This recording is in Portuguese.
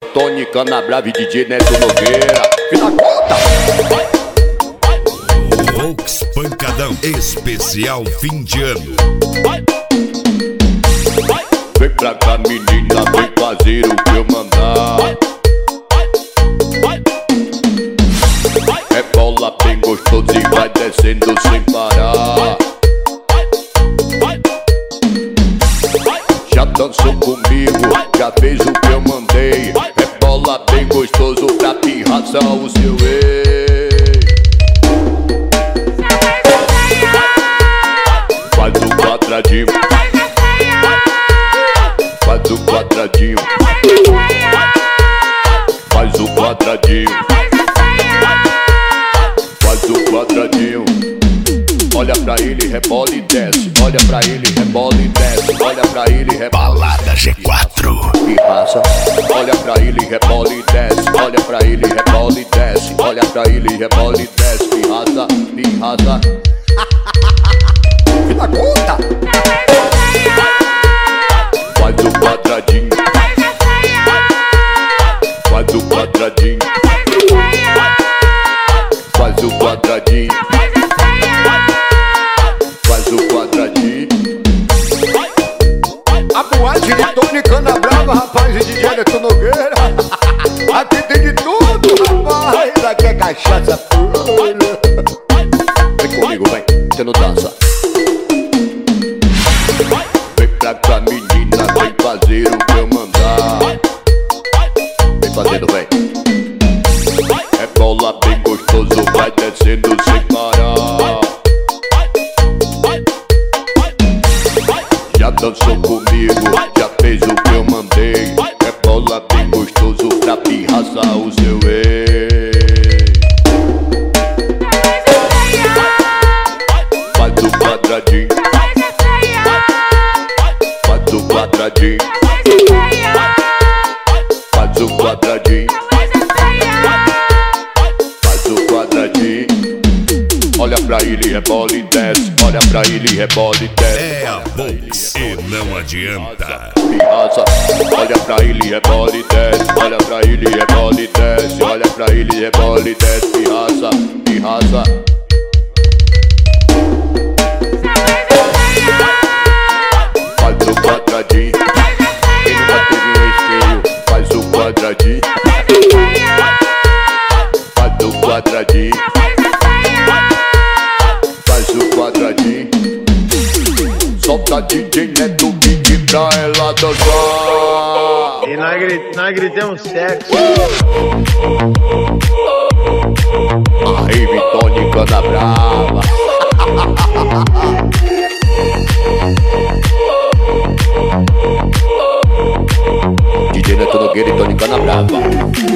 Tony Canabrava e DJ Neto Nogueira. Filha da puta! Volks Pancadão, especial fim de ano. Vem pra cá, menina, vem fazer o que eu mandar. Rebola bem gostoso e vai descendo sem parar. Já dançou comigo, já fez o que eu mandei. Rebola bem gostoso pra pirraçar o seu ex. Faz o quadradinho, faz o quadradinho, faz o quadradinho, faz o quadradinho. Olha pra ele, rebola e desce. Olha pra ele, rebola e desce. Olha pra ele, rebola. Balada G4. Pirraça. Olha pra ele, rebola e desce. Olha pra ele, rebola e desce. Olha pra ele, rebola e desce. Pirraça, pirraça. Filha da puta! Faz o quadradinho, faz o quadradinho, faz o quadradinho, faz o quadradinho. A boate de Tony Canabrava, rapaz, e DJ Neto Nogueira. Aqui tem de tudo, rapaz. Aqui é cachaça pura. Vem comigo, vem, você não dança. Vem pra cá, menina, vem fazer o que eu mandar. Vem fazendo, vem. Rebola bem gostoso, vai descendo sem parar. Já dançou comigo, já fez o que eu mandei. Rebola bem gostoso pra pirraçar o seu ex. Faz o quadradinho, faz o quadradinho, faz o quadradinho, faz o quadradinho. Olha pra ele, rebola e desce. Olha pra ele, rebola e desce. É a Volks e não adianta. Pirraça. Olha pra ele, rebola e desce. Olha pra ele, rebola e desce. Olha pra ele, rebola e desce. Pirraça, pirraça. Faz o quadradinho. Quem nunca teve um ex-feio, faz o quadradinho. Faz o quadradinho, faz o quadradinho. Solta DJ Neto Beat pra ela dançar. E nós gritamos sexo. A rave Tony Canabrava. DJ Neto Nogueira e Tony Canabrava.